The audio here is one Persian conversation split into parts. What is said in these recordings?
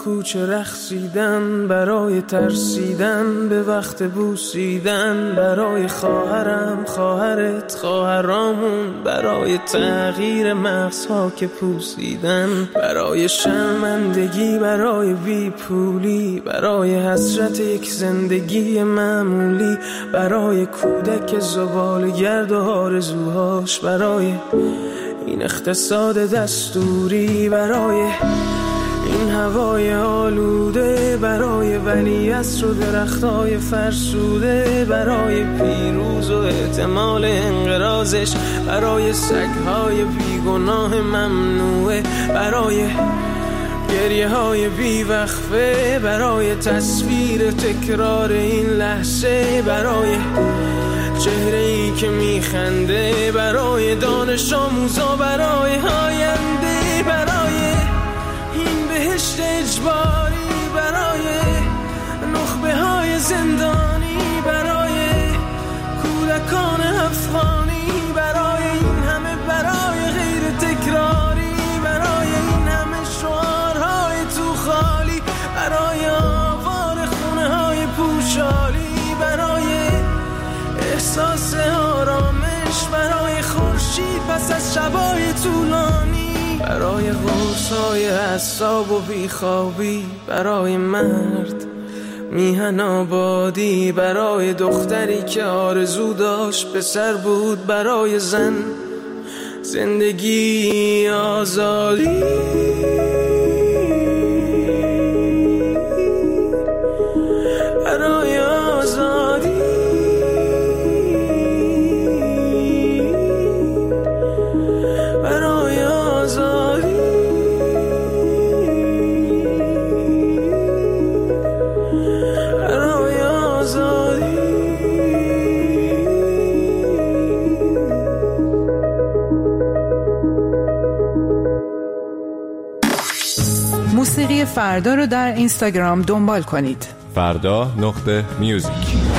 کوچه رقصیدن، برای ترسیدن به وقت بوسیدن، برای خواهرم، خواهرت، خواهرامون، برای تغییر مغزها که پوسیدن، برای شرمندگی، برای بیپولی، برای حسرت یک زندگی معمولی، برای کودک زبالگرد و آرزوهاش، برای این اقتصاد دستوری، برای این هوای آلوده، برای ولیعصر و درختای فرسوده، برای پیروز و احتمال انقراضش، برای سگهای بیگناه ممنوعه، برای گریه های بیوقفه، برای تصویر تکرار این لحظه، برای چهره ای که میخنده، برای دانش آموزا، برای آینده، برای این بهشت اجباری، برای نخبه های زندانی، برای کودکان افغانی، برای این همه برای غیر تکراری، برای این همه شعارهای تو خالی، برای آوار خونه های پوشالی، برای احساس آرامش، برای خورشید پس از شبای طولانی، برای قرص‌های اعصاب و بیخوابی، برای مرد میهن آبادی، برای دختری که آرزو داشت پسر بود، برای زن زندگی آزادی، برای آزادی، برای آزادی، برای آزادی. موسیقی فردا رو در اینستاگرام دنبال کنید. فردا.music.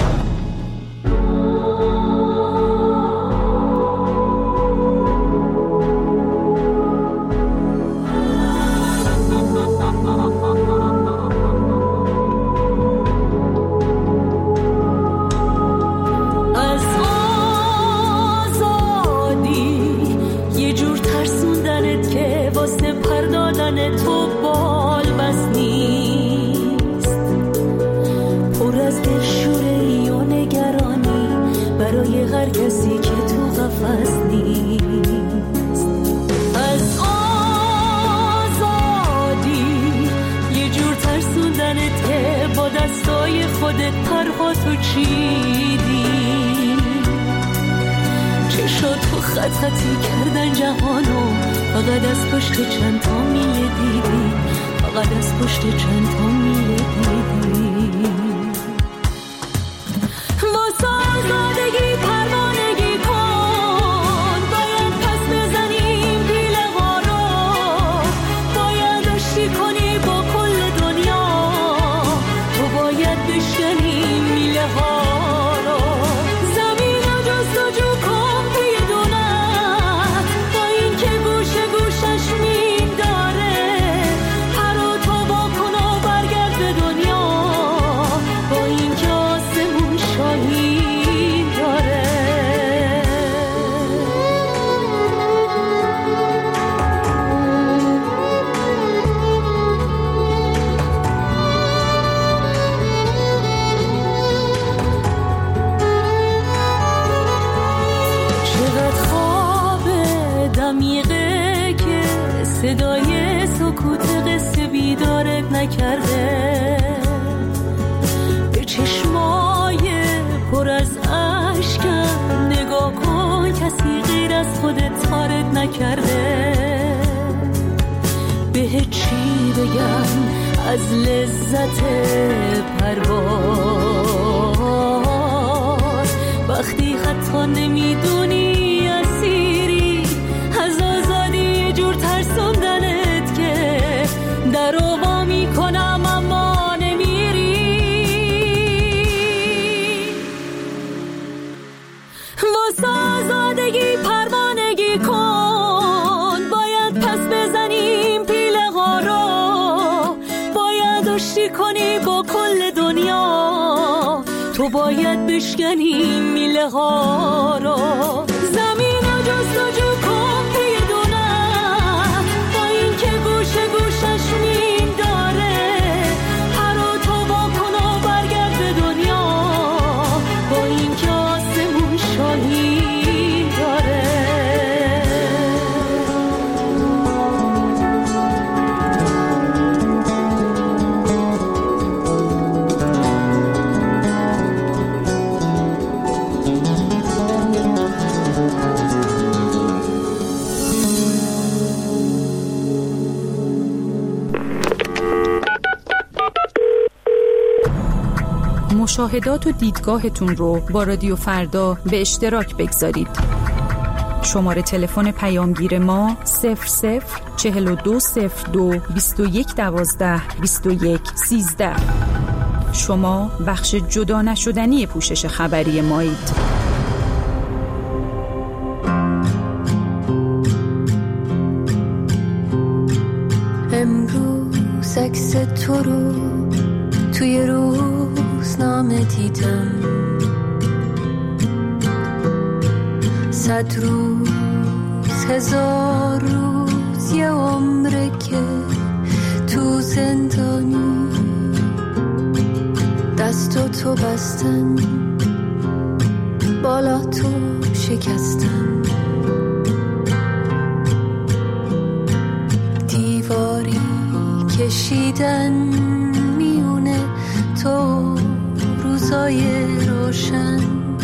خطی کردن جهانو، فقط از پشت چند تا میله دیدی، فقط از پشت چند تا میله دیدی. واسه آزادگی پروانگی کن، باید پس بزنیم پیله ها رو، باید آشتی کنی با کل دنیا، تو باید بشکنی میله ها رو، زمین رو جستجو کن صدای سکوت قصه بیدارت نکرده، به چشمای پر از اشکم نگاه کن، کسی غیر از خودت تارت نکرده. به چی بگم از لذت پرواز، وقتی حتی نمیدونی اسیری از آزادی، جور ترسوندنت که در رو وا میکنم اما نمیری. واسه آزادگی پروانگی کن، باید پس بزنیم پیله ها رو، باید تو باید بشکنی میله ها رو. زمین و جستجو کن توی دونه، با این که گوشه گوشش مین داره. پر و تو با کن و برگرد به دنیا، با این که آسمون شاهین داره. مشاهدات و دیدگاهتون رو با رادیو فردا به اشتراک بگذارید. شماره تلفن پیامگیر ما 00420221122113. شما بخش جدا نشدنی پوشش خبری مایید. امروز عکس تو رو توی روزنامه دیدم، 100 روز 1000 روز یه عمره که تو زندانی، دستو بستن بالا تو شکستن، دیواری کشیدن میونه تو روزای روشن.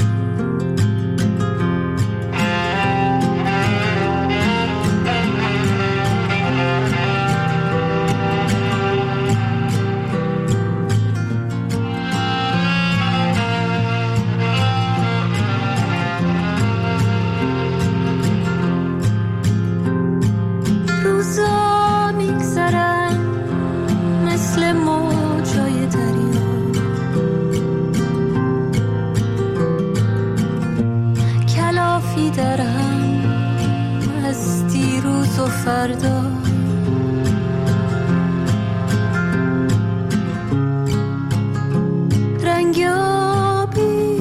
روزا میگذرن مثل موجای دریا، کلافی درم از دیروز و فردا. رنگ آبی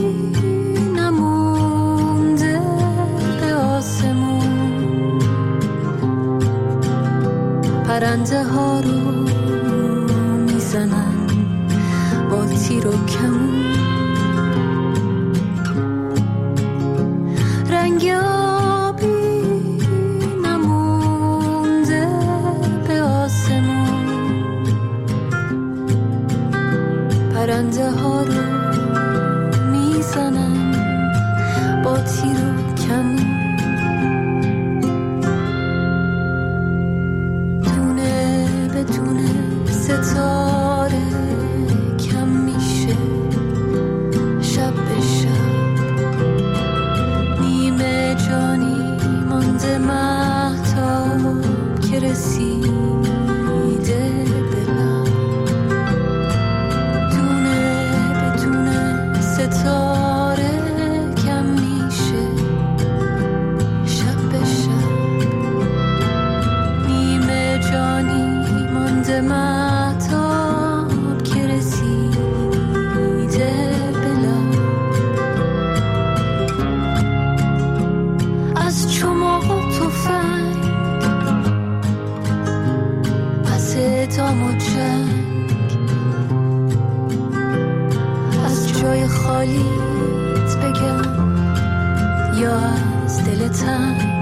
نمونده به آسمون، پرنده ها رو میزنن با تیر و کمون. رنگ آبی نمونده به آسمون، پرنده ها رو میزنن با تیر و کمون. دونه به دونه ستاره کم میشه شب به شب، نیمه جانی مانده مهتاب که رسیده به لب. دونه به دونه ستاره کم میشه شب به شب، نیمه جانی مانده مهتاب که رسیده به لب. از چماق و تفنگ، از اعدام و جنگ، از جای خالیت بگم یا از دل تنگ.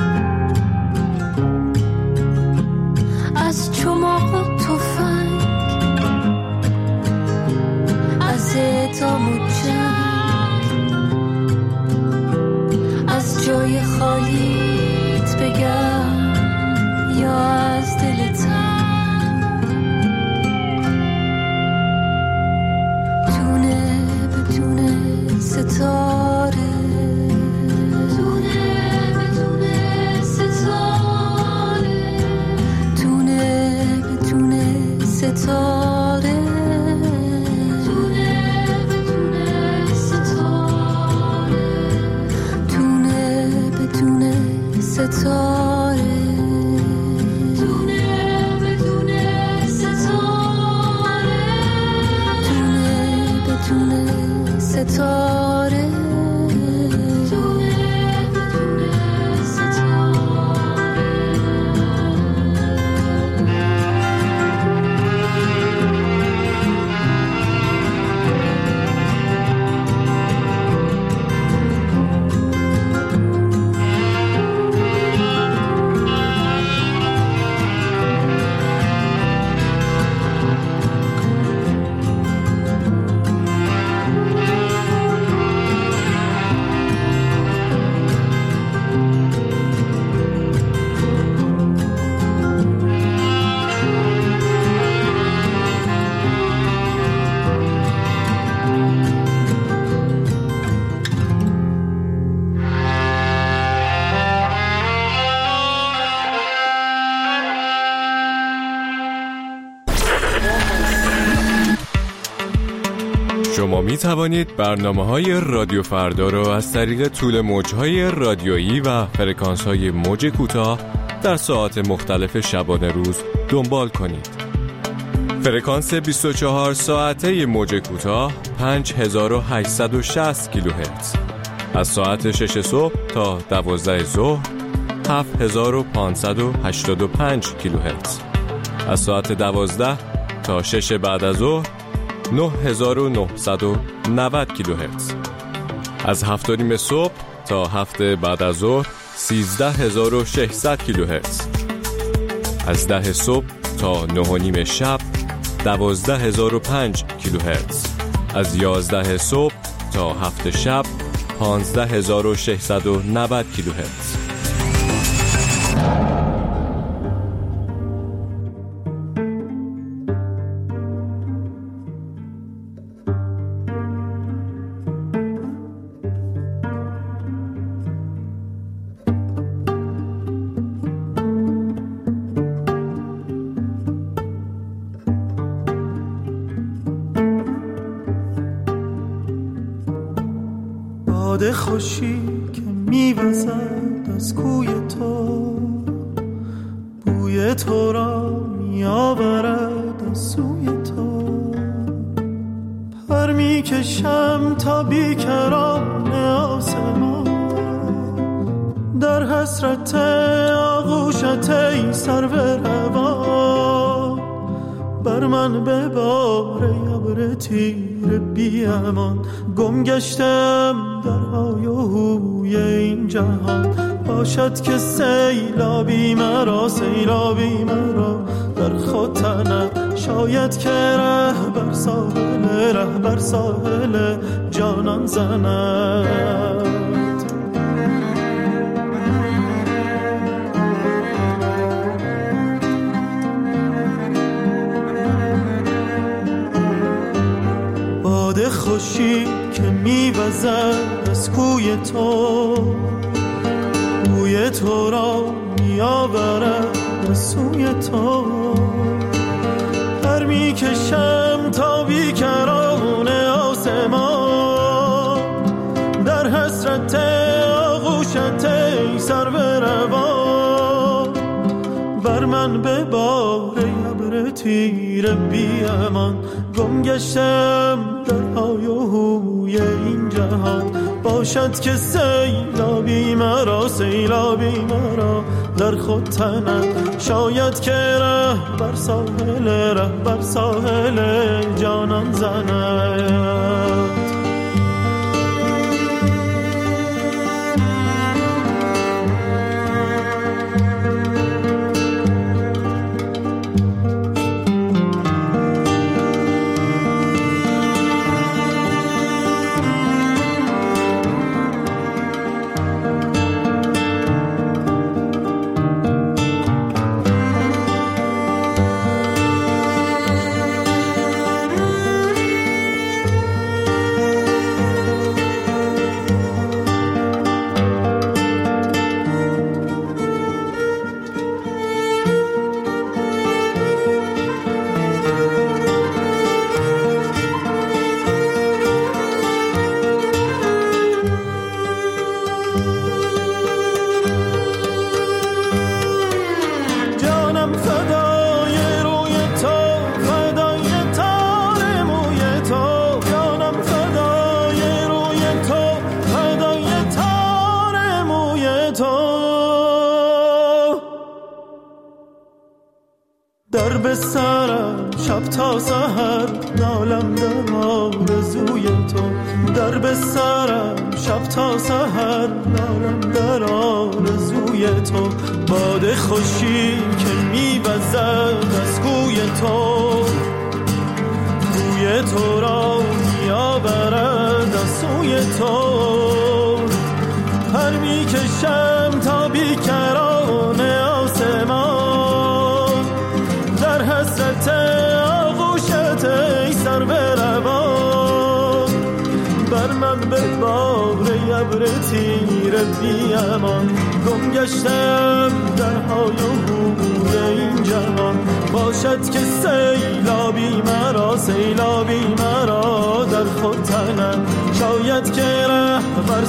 از چماق و تفنگ، از اعدام و جنگ، از جای خالیت بگم یا از دل تنگ. دونه به دونه ستاره، دونه به دونه ستاره، دونه به دونه ستاره، دونه به دونه ستاره، دونه به دونه ستاره، دونه به دونه ستاره، دونه به دونه ستاره شما می توانید برنامه‌های رادیو فردا را از طریق طول موج‌های رادیویی و فرکانس‌های موج کوتاه در ساعات مختلف شبانه روز دنبال کنید. فرکانس 24 ساعته موج کوتاه 5860 کیلوهرتز. از ساعت 6 صبح تا 12 ظهر 7585 کیلوهرتز. از ساعت 12 تا 6 بعد از ظهر 9990 کیلوهرتز. از 7:30 صبح تا 7 بعد از ظهر 13600 کیلوهرتز. از 10 صبح تا 9:30 شب 12005 کیلوهرتز. از 11 صبح تا 7 شب 15690 کیلوهرتز. باد خوشی که میوزد از کوی تو، بوی تو را میآورد از سوی تو. پر میکشم تا بیکران آسمان، در حسرت آغوشت ای سرو روان. بر من ببار ابر تیر بی امان، گم گشتم در های و هوی این جهان. باشد که سیلابی مرا، سیلابی مرا در خود تند. شاید که ره بر ساحل جانان زند. باد خوشی که میوزد از کوی تو، بوی تو را میآورد از سوی تو. پر میکشم تا بیکران آسمان، در حسرت آغوشت ای سرو روان. بر من ببار ابر تیر بی امان، گم گشتم در های و هوی این جهان. باشد که سیلابی مرا، سیلابی مرا در خود تند. شاید که ره بر ساحل جانان زند. تو در به سرم شب تا سحر نالم در آرزوی تو در به سرم شب تا سحر نالم در آرزوی تو باد خوشی که میوزد از کوی تو بوی تو را میآورد از سوی تو پر میکشم تا بیکران آسمان در حسرت آغوشت ای سر به روان بر من ببار ابر تیره بی امان گم گشتم در های و بوی این جهان باشد که سیلابی مرا در خود تنم شاید که رهبر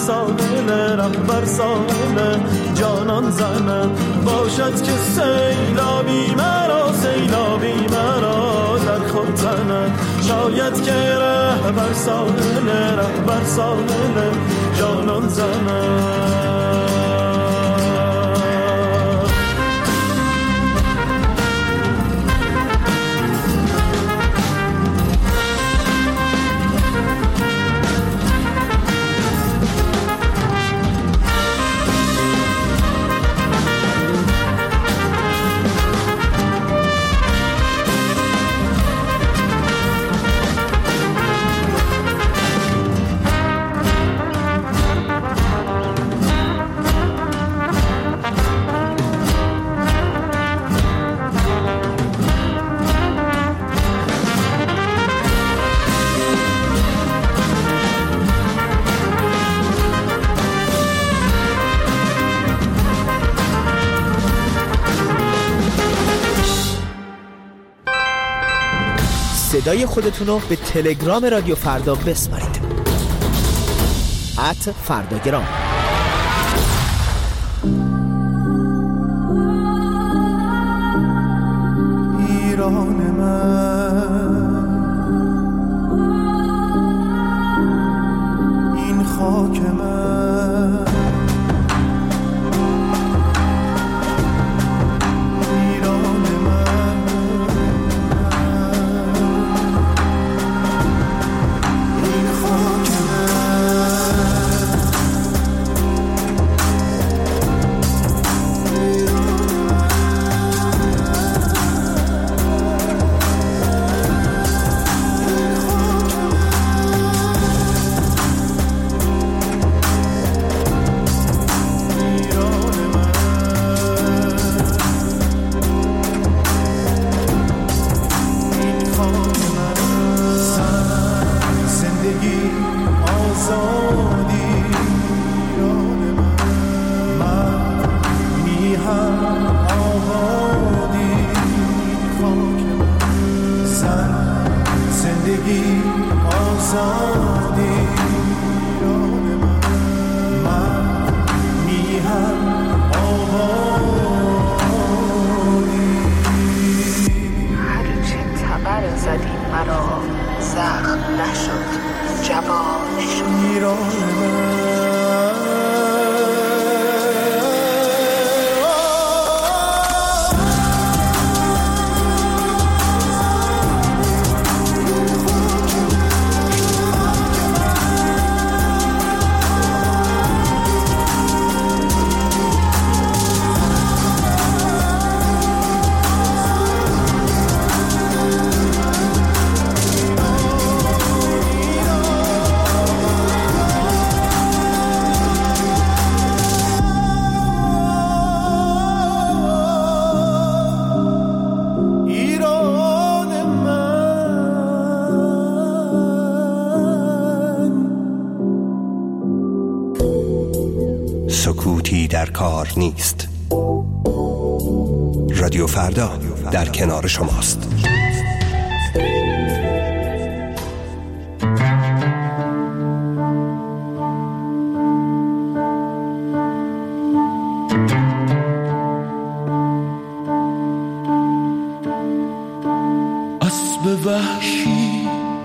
ساحل جانان زنم باشد که سیلابی مرا در خود تنم شاید که رهبر ساحل جانان زنم صدای خودتون رو به تلگرام رادیو فردا بسپارید @فرداگرام. ایران من این خاک من سکوتی در کار نیست. رادیو فردا در کنار شماست. اسب وحشی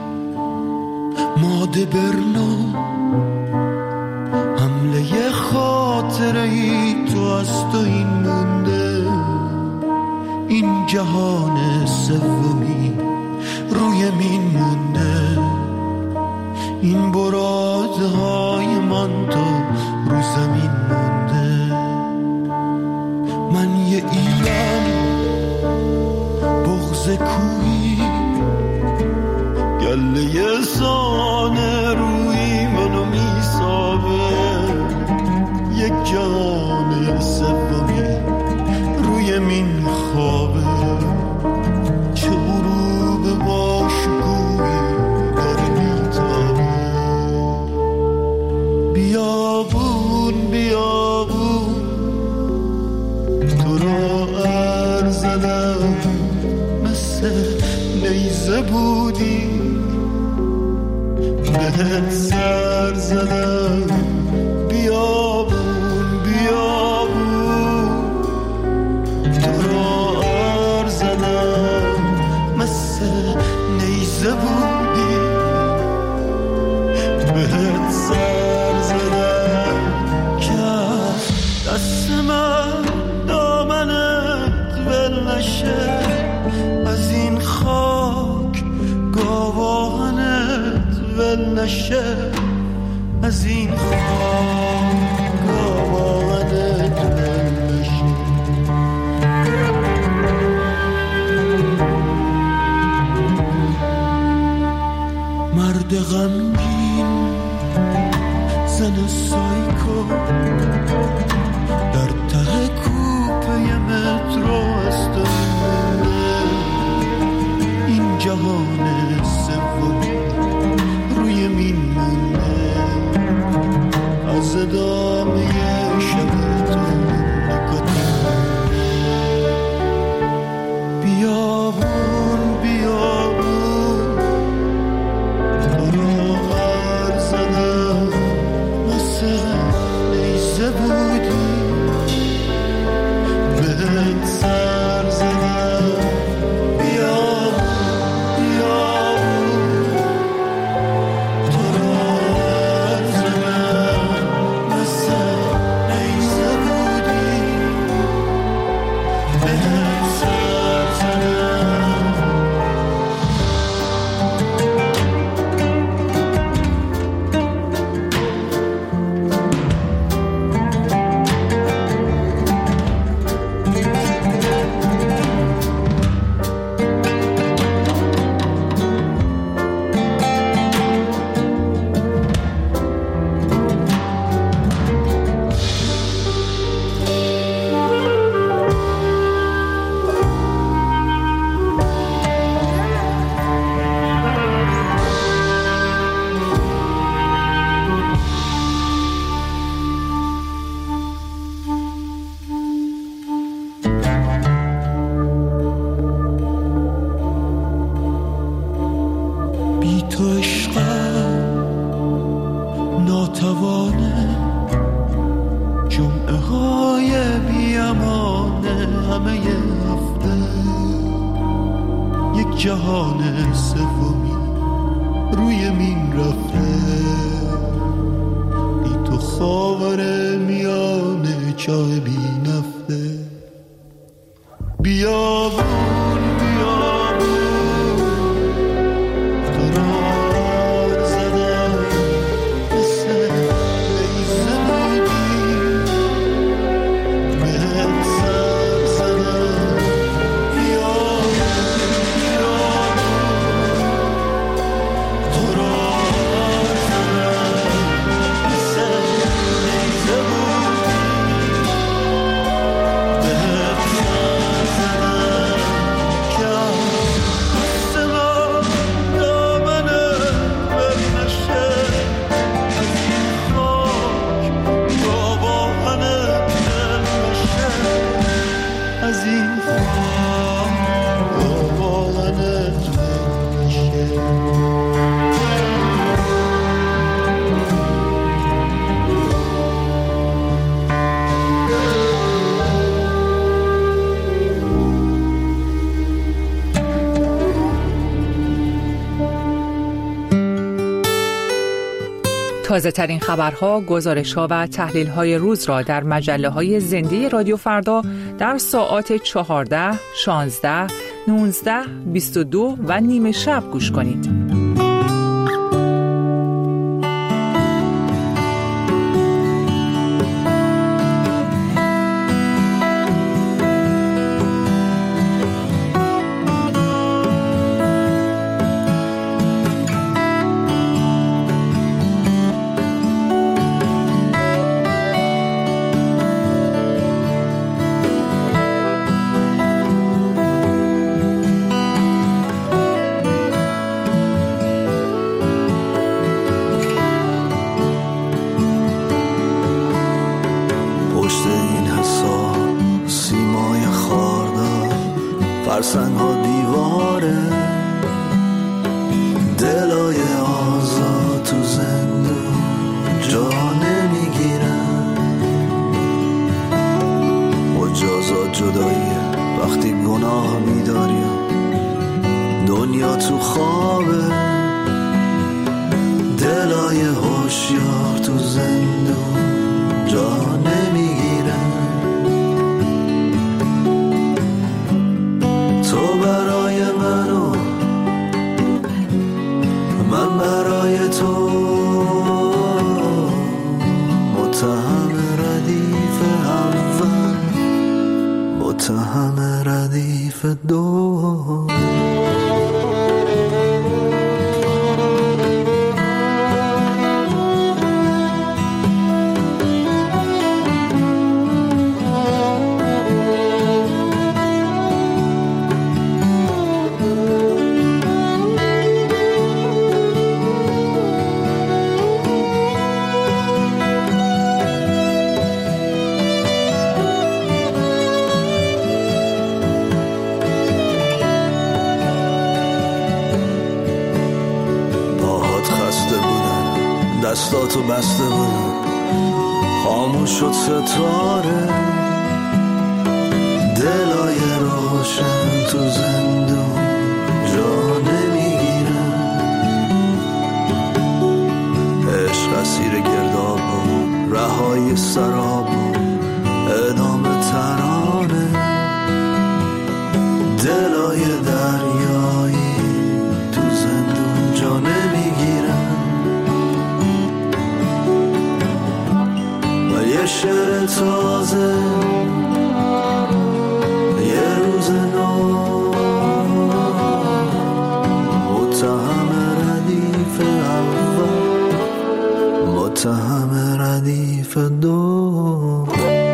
ماده برنو حمله خاطره‌ای تو از تو این مونده، این جهان سومی روی مین مونده، این برادهای من تا رو زمین مونده. من یه ایران بغض کوهی، گله سانه روی منو میسابه، یک جان سومی روی مین خوابه، چه غروب باشگویی داره میتابه. بیابون بیابون تو را ارزدم، مثل نیزه بودی بهت سر زدم. بیابون بیابون تو را ارزدم، مثل نیزه بودی بهت سر زدم. که دست من دامنت ول نشه، از این خاک گاوانت ول نشه، از این خاک گاوانت ول نشه. مرد غمگین زن سایکو در ته کوپه مترو است، این جهان سومی روی مین مونده، از ادامه شب تو نکته. بیابون بیابون تو را ارزدم، مثل نیزه بودی بهت سر زدم. جهان سومی روی مین رفته، بی تو خاور میانه چاه بی نفته. بیابون بیابون تو را ارزدم، مثل نیزه بودی بهت سر زدم. تازه ترین خبرها، گزارش‌ها و تحلیل‌های روز را در مجله‌های زنده رادیو فردا در ساعات 14، 16، 19، 22 و نیم شب گوش کنید. فرسنگ ها دیواره دلای آزاد تو زندون جا نمیگیرن مجازات جداییه وقتی گناه میداری دنیا تو خوابه دلای هوشیار تو زندون جا نمیگیرن تو برای من و من برای تو متهم ردیف اول متهم ردیف دو دستاتو بسته بودن خاموش شد ستاره دلای روشن تو زندون جا نمیگیرن عشق اسیر گرداب و رهای سراب و ادامه ترانه دلای دریایی تو زندون جا نمیگیرن یه شعر تازه یه روز نو متهم ردیف اول متهم ردیف دو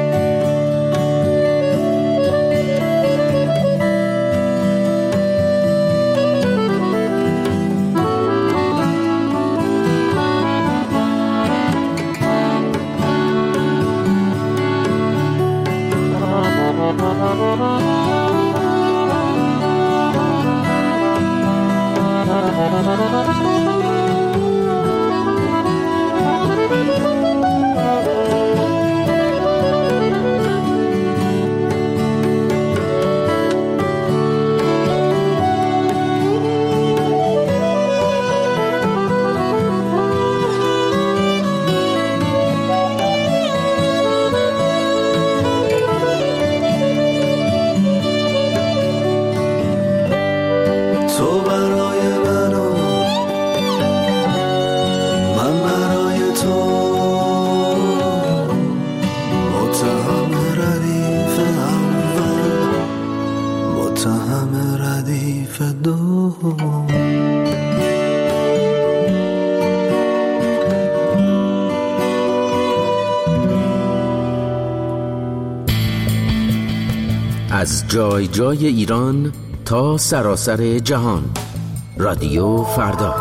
از جای جای ایران تا سراسر جهان رادیو فردا.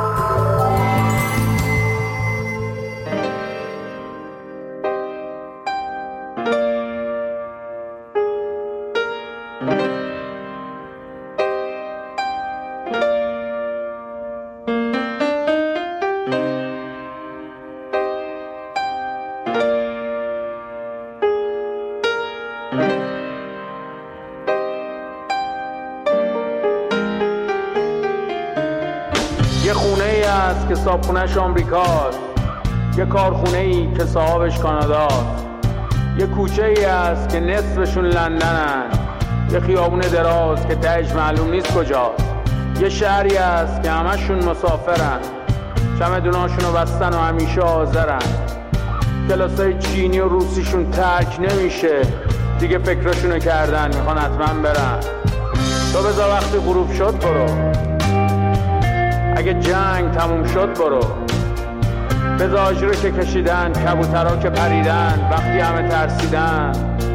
یه خونه ای هست که صابخونه‌اش آمریکاست، یه کارخونه‌ای که صاحبش کاناداست، یه کوچه‌ای است که نصفشون لندنن، یه خیابون دراز که تهش معلوم نیست کجاست، یه شهری است که همشون مسافرن، چمدوناشونو بستن و همیشه حاضرن، کلاسای چینی و روسیشون ترک نمیشه، دیگه فکرشونو کردن میخوان حتما برن. تو بذار وقتی غروب شد برو، اگه جنگ تموم شد برو، بذار آجرو که کشیدن، کبوترها که پریدن وقتی همه ترسیدن،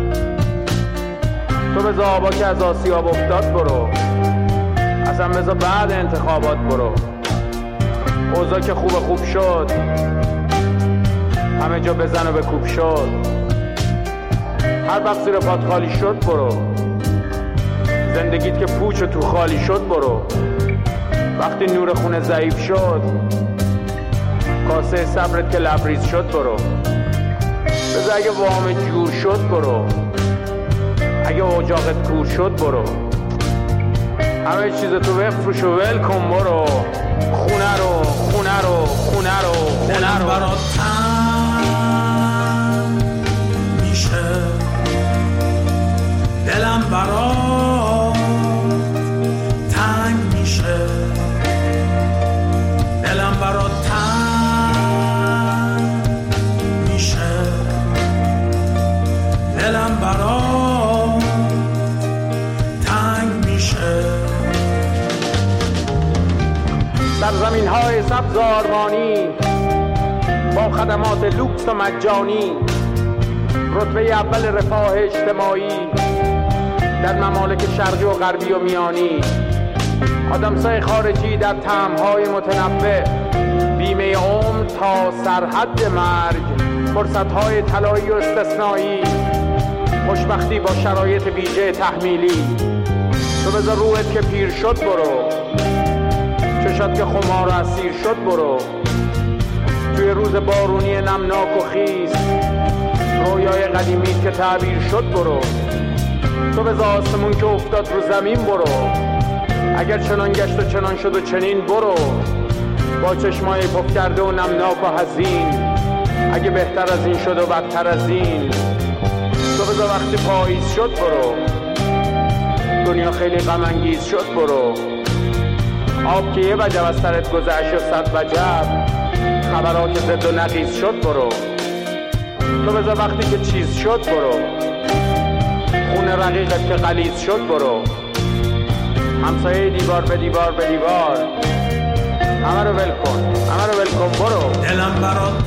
تو بذار آبا که از آسیاب افتاد برو، اصلا بذار بعد انتخابات برو، اوضاع که خوب شد همه جا بزن و بکوب شد، هر وقت زیر پات خالی شد برو، زندگیت که پوچ و تو خالی شد برو، وقتی نور خونه ضعیف شد، کاسه صبرت که لبریز شد برو، بذار اگه وام جور شد برو، اگه اجاقت کور شد برو، همه چیز تو بفروش و ول کن برو، خونه رو دلم برات تنگ میشه، دلم برات تنگ میشه، دلم برات تنگ میشه، دلم برات تنگ میشه. سرزمین های سبز آرمانی با خدمات لوکس و مجانی، رتبه اول رفاه اجتماعی در ممالک شرقی و غربی و میانی، آدمسای خارجی در طعم‌های متنوع، بیمه عمر تا سرحد مرگ، فرصت‌های طلایی و استثنایی، خوشبختی با شرایط ویژه تحمیلی. تو بذار روحت که پیر شد برو، چشات که خمار و اسیر شد برو، توی روز بارونی نمناک و خیس، رویای قدیمی که تعبیر شد برو، تو بذار آسمون که افتاد رو زمین برو، اگر چنان گشت و چنان شد و چنین برو، با چشمای پف کرده و نمناک و حزین، اگه بهتر از این شد و بدتر از این، تو بذار وقتی پاییز شد برو، دنیا خیلی غم انگیز شد برو، آب که یه وجب از سرت گذشت و صد وجب، خبرها که زد و نقیز شد برو، تو بذار وقتی که چیز شد برو، خونه رقیقت که غلیظ شد برو، همسایه دیوار به دیوار به دیوار، همه رو ول کن برو. دلم برات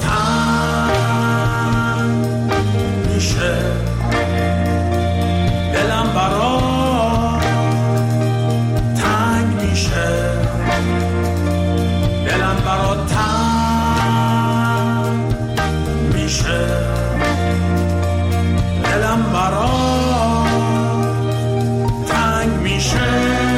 تنگ میشه، دلم برات تنگ میشه، دلم برات تنگ میشه، دلم برات تنگ میشه.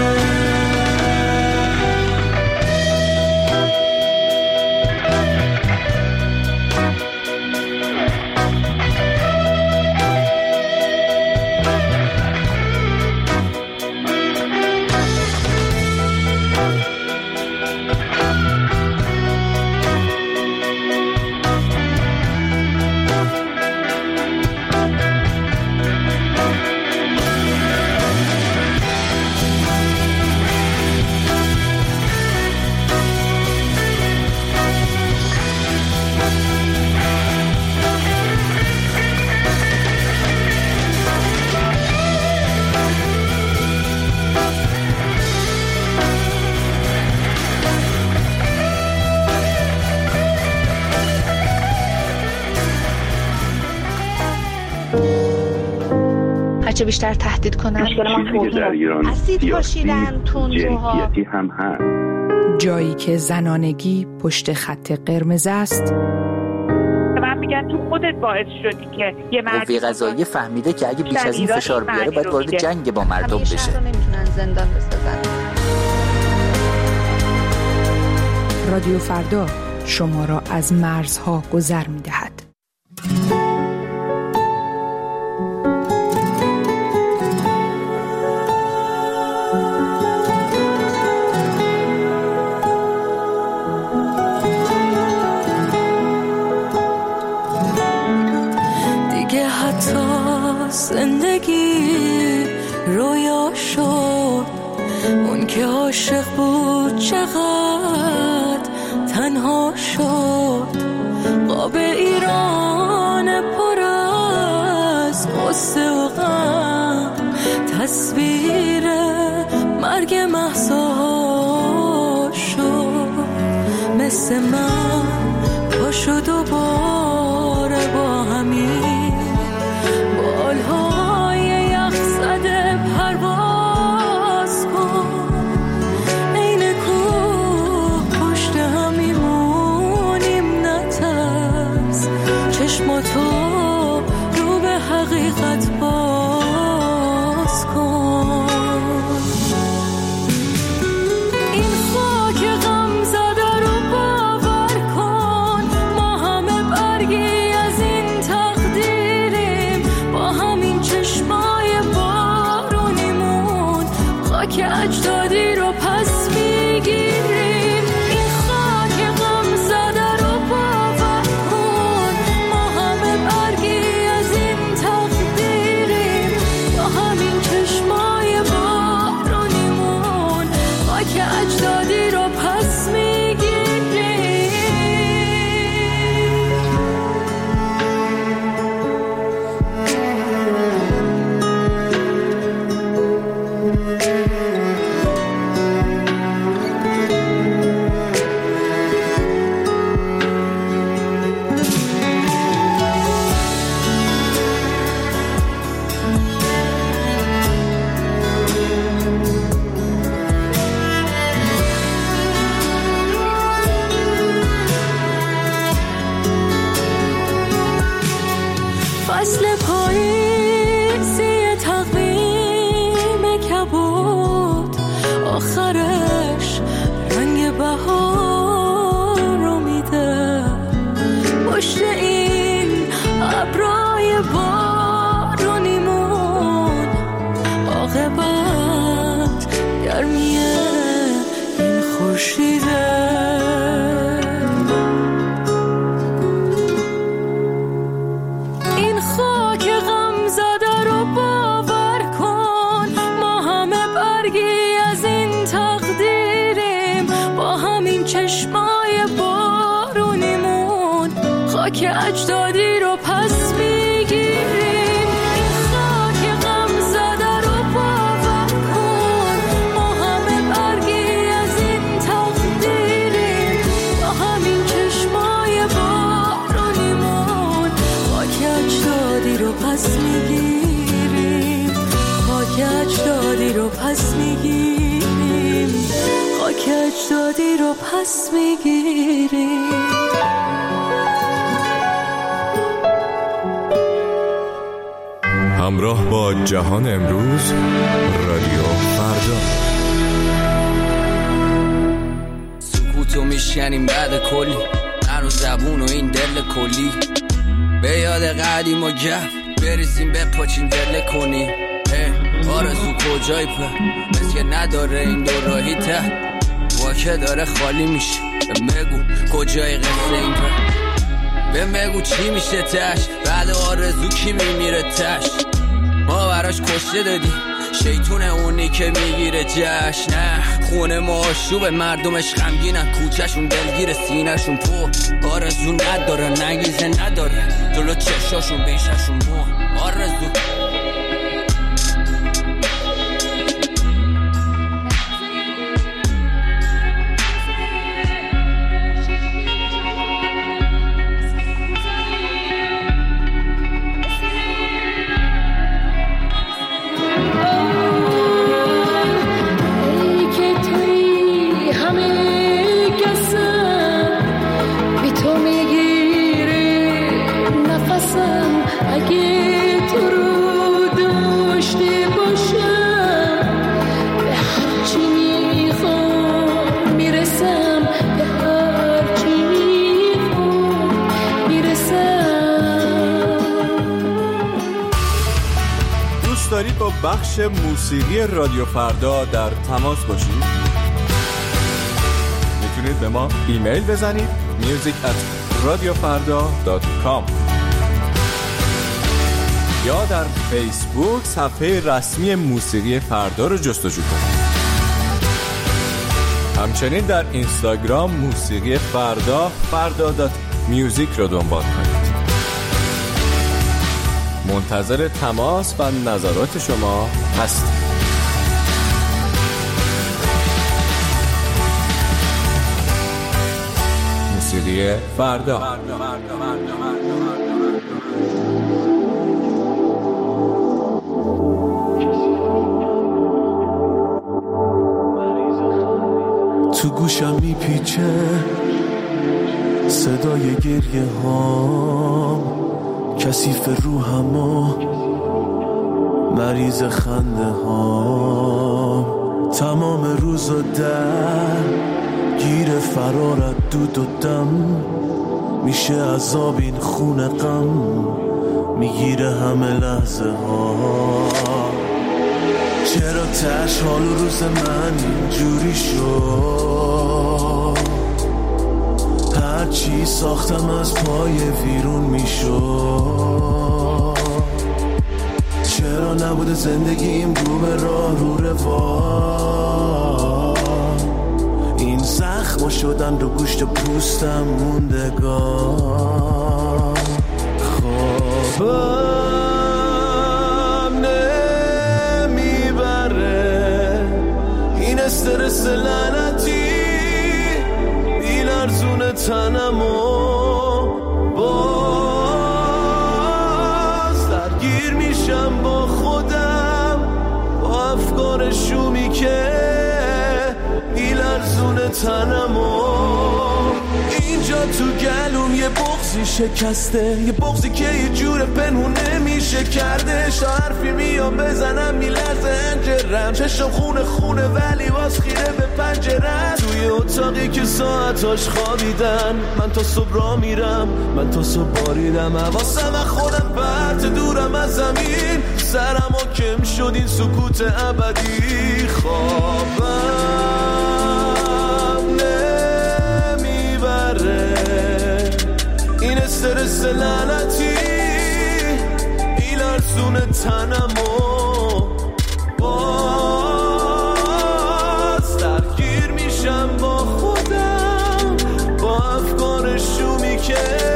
هرچه بیشتر تهدید کنن، اسید پاشیدن، تندروها هم هست. جایی که زنانگی پشت خط قرمز است. من میگن تو خودت باعث شدی که یه قوه قضاییه فهمیده که اگه بیش از این فشار بیاره باید وارد جنگ با مردم بشه. نمیتونن زندان بسازن. رادیو فردا شما را از مرزها گذر میدهد. زندگی رویا شد. اون که عاشق بود چقدر تنها شد. قاب ایران پر از قصه و غم، تصویر مرگ مهسا شد. مثل من پاشو دوباره با همین بالهای یخ زده پرواز کن. این کوه پشت هم میمونیم نترس، چشماتو رو به حقیقت باز کن. این خاک غم زده رو باور کن، ما همه برگی از این تقدیریم. با همین چشمای بارونیمون خاک اجدادی رو پس میگیریم. این خاک غم زده رو باور کن، ما همه برگی از این تقدیریم. با همین چشمای بارونیمون خاک اجدادی رو پس میگیریم. فصل پاییزی تقویم کبود، آخرش رنگ بهار رو میده. پشت این ابرای بارونیمون عاقبت گرمیه این خورشیده. این خاک غم زده رو باور کن، ما همه برگی از این تقدیریم. با همین چشمای بارونیمون خاک اجدادی رو پس میگیریم. این خاک غم زده رو باور کن، ما همه برگی از این تقدیریم. با همین چشمای بارونیمون خاک اجدادی رو پس میگیریم. خاک اجدادی رو پس میگیریم. خاک اجدادی رو پس میگیریم. همراه با جهان امروز، رادیو فردا. سکوتو میشکنیم بعد کلی، من و زبون و این دل کلی. به یاد قدیم و گف بریزیم بپاچیم دل کنی. آرزو کجای پر مثل که نداره این دو راهی ته، واکه داره خالی میشه. بگو کجای قصه این پر، بگو چی میشه تش، بعد آرزو کی میمیره تش. ما براش کشته دادی شیطونه اونی که میگیره جشن. نه خونه ما آشوب، مردمش غمگینن، کوچهشون دلگیر، سینهشون پر آرزو نداره، نگیزه نداره، جلو چشاشون بیششون بو آرزو. دارید با بخش موسیقی رادیو فردا در تماس باشید؟ میتونید به ما ایمیل بزنید music@radiofarda.com. یا در فیسبوک صفحه رسمی موسیقی فردا رو جستجو کنید. همچنین در اینستاگرام موسیقی فردا.music رو دنبال کنید. منتظر تماس و نظرات شما هستیم. موسیقی فردا. تو گوشم میپیچه صدای گریه ها، کثیف روحم و مریض خنده ها، تمام روز و در گیر فرارت دود و دم، میشه عذاب این خون غم، میگیره همه لحظه ها. چرا تش حال و روز من اینجوری شد؟ هرچی ساختم از پای ویرون میشد. چرا نبوده زندگیم رو به راه رو روان؟ این زخم شدن رو گوشت پوستم موندگان. خوابم نمیبره این استرس لعنتی، بیلرزون تنمو باز درگیر میشم با خودم، با افکار شومی که بیلرزون تنمو. اینجا تو گلوم یه بغضی شکسته، یه بغضی که یه جور پنهون نمیشه کردش. تا حرفی میام بزنم میلرزه انجرم، چشم خونه ولی باز خیره به پنجرم. توی اتاقی که ساعتاش خوابیدن، من تا صبح را میرم، من تا صبح باریدم. حواسم از خودم پرت دورم از زمین، سرم حاکم شد این سکوت ابدی. خوابم نمیبره این استرس لعنتی، بیلرزون تنمو باز درگیر میشم با خودم، با افکار شومی که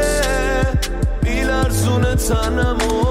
بیلرزون تنمو.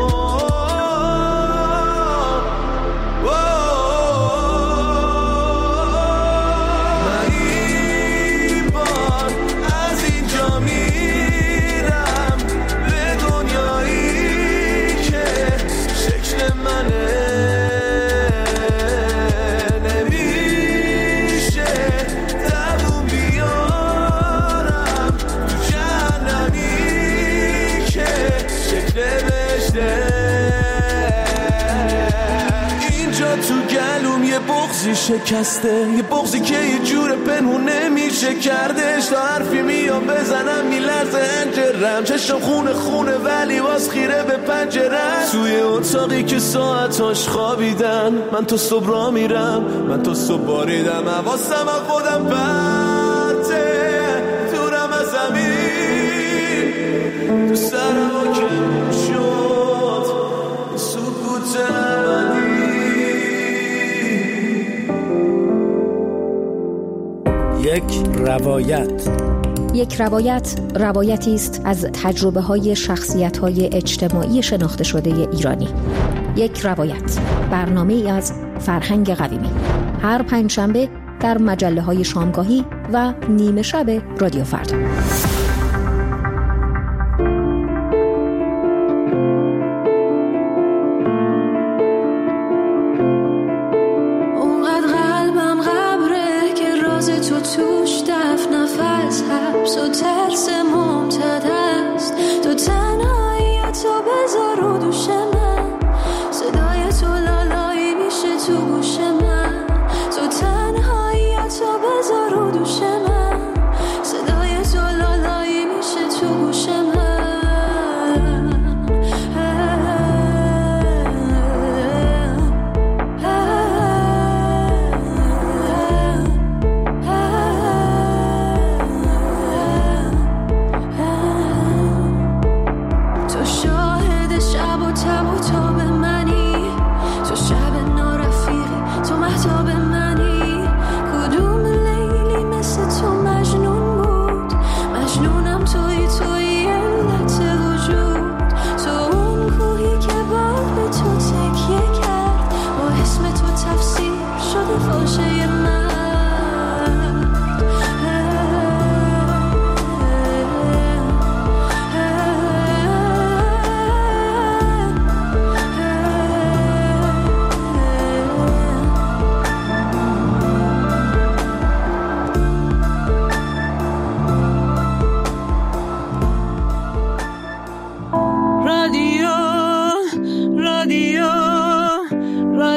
بغضی شکسته، یه بغضی که یه جور پنهون نمیشه کردش. تا حرفی میام بزنم میلرزه انجرم، چشم خونه ولی باز خیره به پنجرم. توی اتاقی که ساعتاش خوابیدن، من تا صبح را میرم، من تا صبح باریدم. حواسم از خودم پرته دورم از زمین، تو سرم حاکم شد سکوت ابدی. یک روایت روایتی است از تجربه‌های شخصیت‌های اجتماعی شناخته شده ایرانی. یک روایت، برنامه‌ای از فرهنگ قویمی، هر پنجشنبه در مجله‌های شامگاهی و نیمه شب رادیو فردا. توش دفن نفس حبس و ترس ممتد است. تو تنهاییتو بذار رو دوش من، صدای تو لالایی میشه تو گوش من. تو تنهاییتو بذار رو دوش من، صدای تو لالایی میشه تو گوش من.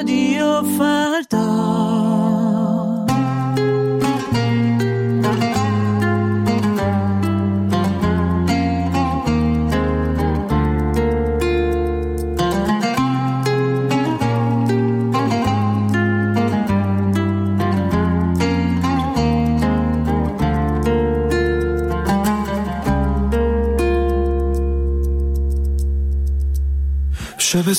رادیو فردا. شب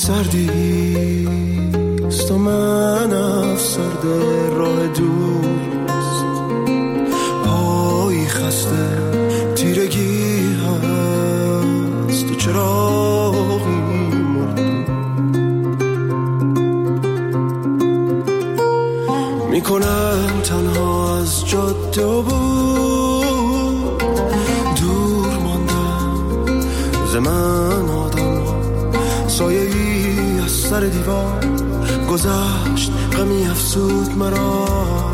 سردیست و من افسرده راه دوست، پایی خسته تیرگی هست و چراغی مرده، میکنم تنها از جاده و بود، دور ماندم ز من آدم سایه‌ای از سر دیوار گذشت، غمی افسود مرا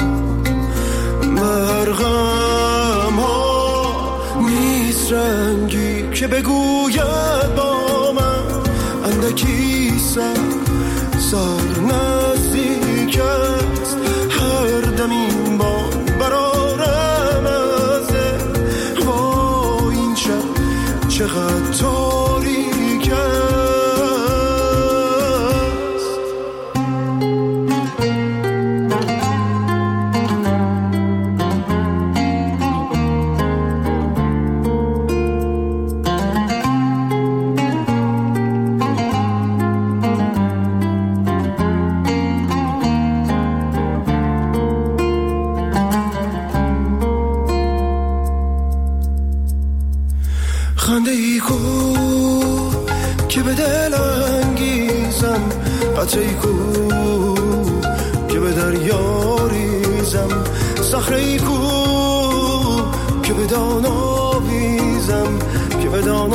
مرغم ها نیست رنگی که بگوید با من اندکی سر نزدیک است، هر دم این بان برارم ازه، وای این شب چقدر تاریک است. خنده ای کو که به دل انگیزم، قطره ای کو که به دریا ریزم، صخره ای کو که به دان آویزم، که به دان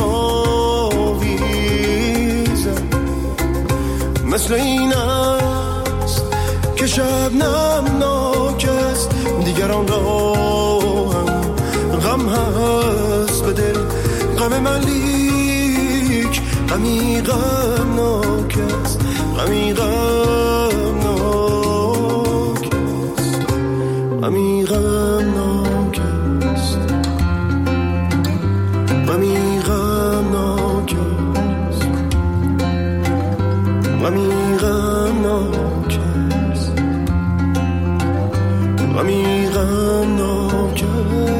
آویزم. مثل این است که شبنم ناک است، دیگران را هم غم هست به دل، غم من لیک غمی غمناک است، غمی غمناک است، غمی غمناک است، غمی غمناک است، غمی غمناک است، غمی غمناک است.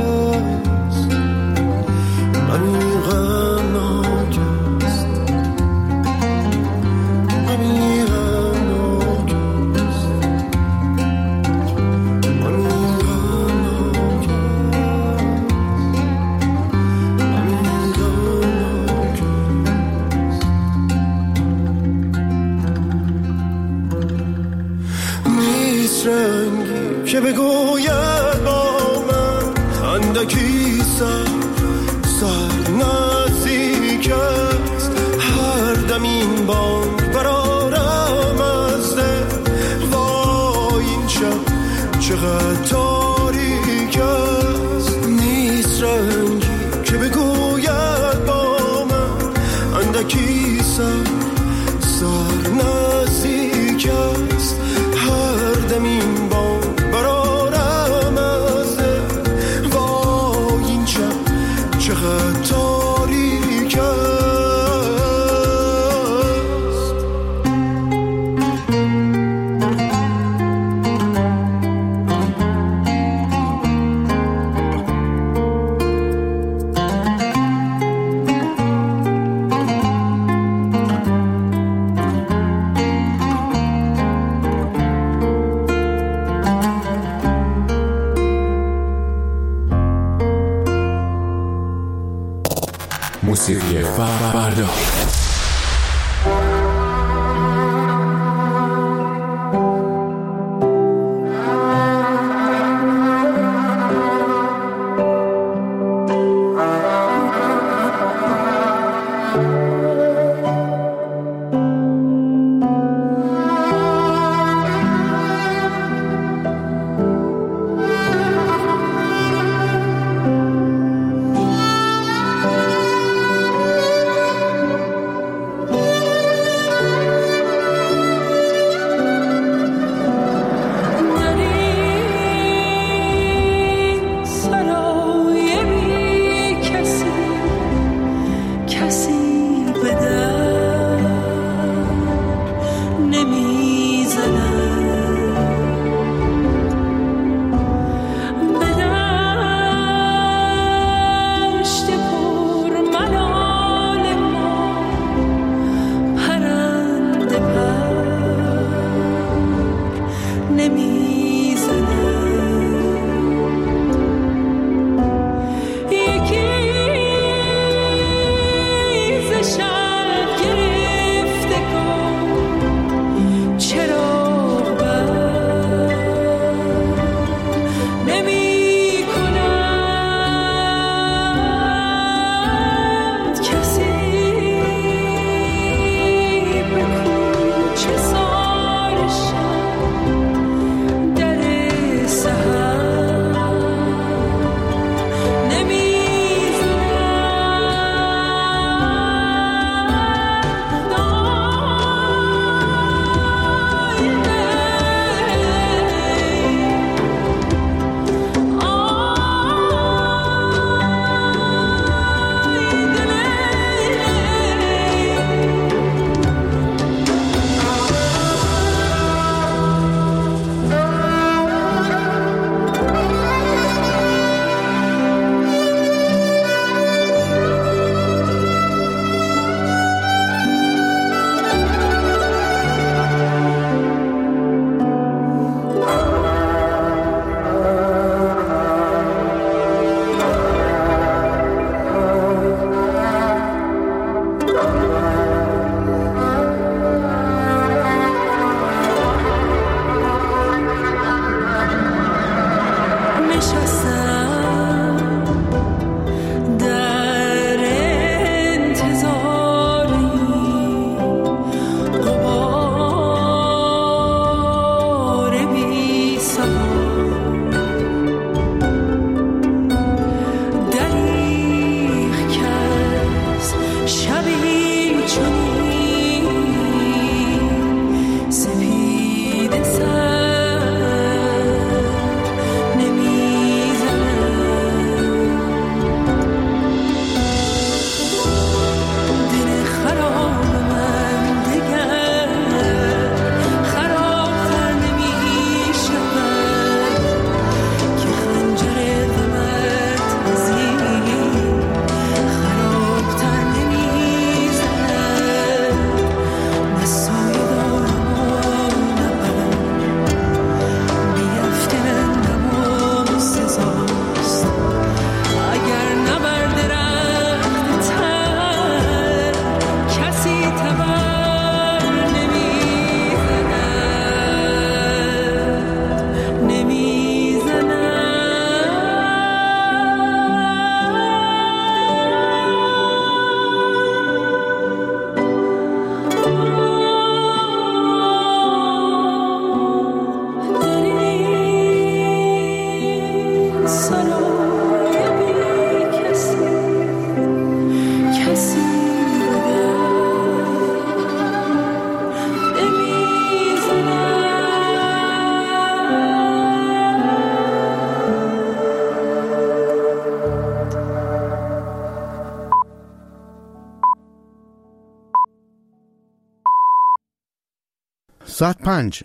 که بگوید با من اندکی سر نزدیک است، هر دم این بانگ برارم از دل، وای این شب چقدر تاریک است. نیست رنگی که بگوید با من اندکی سر نزدیک است، هر دم این بانگ برارم از دل، وای این شب چقدر تاریک است. موسیقی فردا. ساعت 5